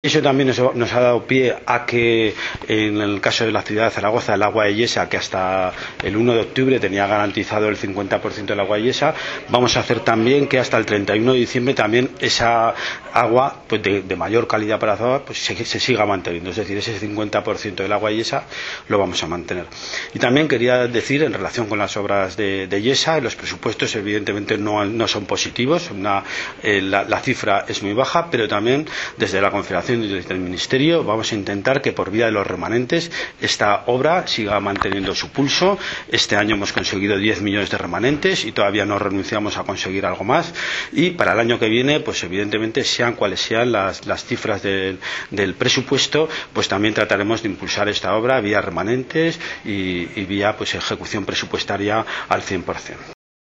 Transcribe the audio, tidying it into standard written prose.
Eso también nos ha dado pie a que, en el caso de la ciudad de Zaragoza, el agua de Yesa, que hasta el 1 de octubre tenía garantizado el 50% del agua de Yesa, vamos a hacer también que hasta el 31 de diciembre también esa agua, pues de mayor calidad para Zaragoza, pues se siga manteniendo. Es decir, ese 50% del agua de Yesa lo vamos a mantener. Y también quería decir, en relación con las obras de Yesa, los presupuestos evidentemente no son positivos, la cifra es muy baja, pero también desde la Confederación y desde el Ministerio vamos a intentar que por vía de los remanentes esta obra siga manteniendo su pulso. Este año hemos conseguido 10 millones de remanentes y todavía no renunciamos a conseguir algo más, y para el año que viene, pues evidentemente, sean cuales sean las cifras del presupuesto, pues también trataremos de impulsar esta obra vía remanentes y vía pues ejecución presupuestaria al 100%.